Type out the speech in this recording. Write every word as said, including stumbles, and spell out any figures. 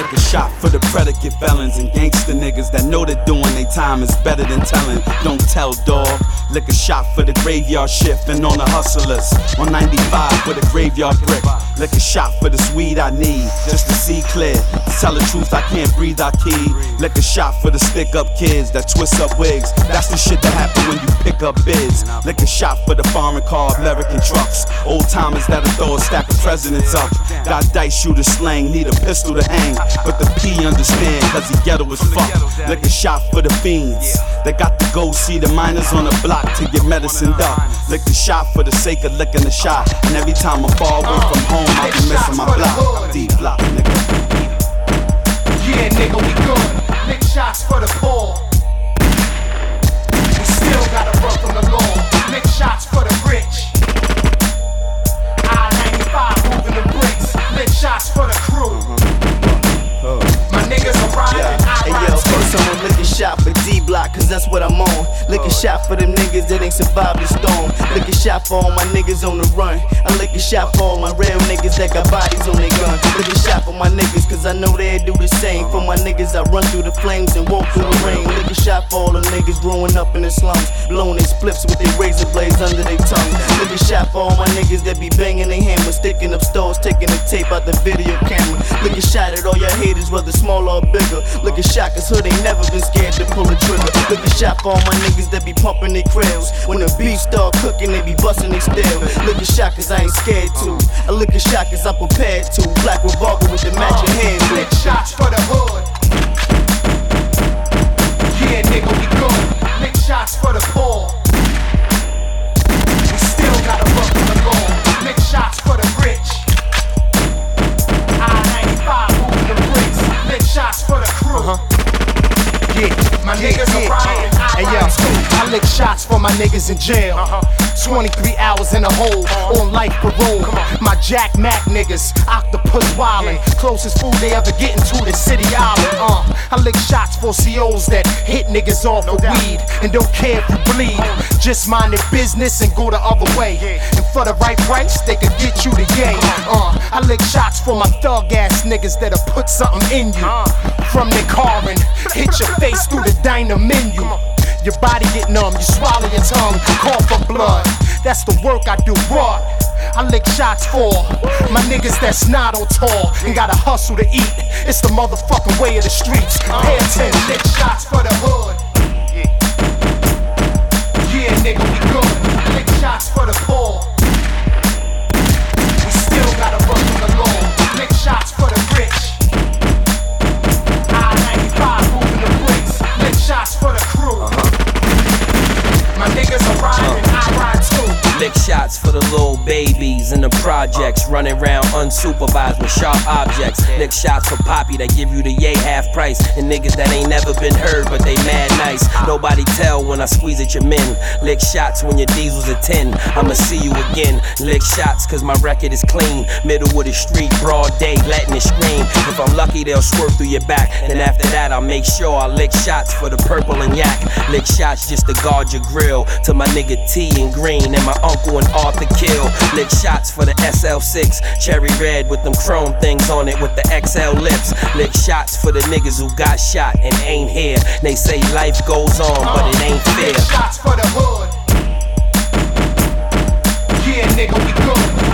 lick a shot for the predicate felons and gangster niggas that know that doing they time is better than telling. Don't tell, dog. Lick a shot for the graveyard shift and on the hustlers. On ninety-five with a graveyard brick. Lick a shot for this weed I need just to see clear. To tell the truth, I can't breathe, I key. Lick a shot for the stick up kids that twist up wigs. That's the shit that happen when you pick up bids. Lick a shot for the foreign car American trucks. Old timers that'll throw a stack of presidents up. Got dice shooter slang, need a pistol to hang. But the P understand, cause he ghetto as fuck. Lick a shot for the fiends that got to go see the miners on the block to get medicined up. Lick the shot for the sake of licking the shot. And every time I fall away from home, I be missing my block. D block, nigga. Yeah, nigga, we good. Lick shots for the poor. We still gotta run from the law. Lick shots for the rich. I ninety-five moving the bricks. Lick shots for the crew. My niggas are riding, yeah. I Hey ride yo, too. first I'ma lick a shot for D-Block, cause that's what I'm on. Lick a shot for them niggas that ain't survived the storm. Lick a shot for all my niggas on the run. I lick a shot for all my real niggas that got bodies on their gun. Lick a shot for my niggas, cause I know they'll do the same. For my niggas, I run through the flames and walk through the rain. Lick a shot for all the niggas growing up in the slums, blowing they spliffs with their razor blades under their tongue. Lick a shot for all my niggas that be banging their hammers, sticking up stores, taking the tape out the video camera. Lick a shot at all your haters, whether small or bigger. Lick a shot, cause hood ain't never been scared to pull a trigger. Lick a shot for all my niggas that be pumping their krills. When the beef start cooking, they be busting they still. Lick a shot, cause I ain't scared to. I lick a shot, cause I'm prepared to. Black revolver with the matching hand. Lick shots for the hood. Yeah, nigga, we good. Lick shots for the poor. We still gotta run from the law. Lick shots for the rich. I ninety-five moving the bricks. Lick shots for the crew. Uh-huh. Yeah, My niggas are riding, I Hey ride yo, too. I lick shots for my niggas in jail. Uh-huh. twenty-three hours in a hole, on life parole. My Jack Mac niggas, octopus wildin'. Closest food they ever gettin' to the city island. Uh, I lick shots for C Os that hit niggas off of weed and don't care if you bleed. Just mind their business and go the other way. And for the right price, they could get you the yay. Uh, I lick shots for my thug ass niggas that'll put something in you from their car and hit your face through the diner menu. Your body get numb, you swallow your tongue, call for blood. That's the work I do, what? I lick shots for my niggas that's not on tour and gotta hustle to eat. It's the motherfucking way of the streets. Pay attention. Lick shots for the hood. Yeah, nigga, we good. Lick shots for the poor. We still gotta run from the law. Lick shots for the rich. I ninety-five moving the bricks. Lick shots for the crew. My niggas are riding, I ride too. Lick shots for the little babies in the projects, running around unsupervised with sharp objects. Lick shots for Poppy that give you the yay half price, and niggas that ain't never been heard but they mad nice. Nobody tell when I squeeze at your men. Lick shots when your diesel's a ten. I'ma see you again. Lick shots cause my record is clean. Middle of the street, broad day, letting it scream. If I'm lucky they'll swerve through your back. Then after that I'll make sure I lick shots for the purple and yak. Lick shots just to guard your grill. To my nigga T and Green and my uncle and Arthur Kill. Lick shots for the S L six, cherry red with them chrome things on it with the X L lips. Lick shots for the niggas who got shot and ain't here. They say life goes on, but it ain't fair. Lick shots for the hood. Yeah, nigga, we good.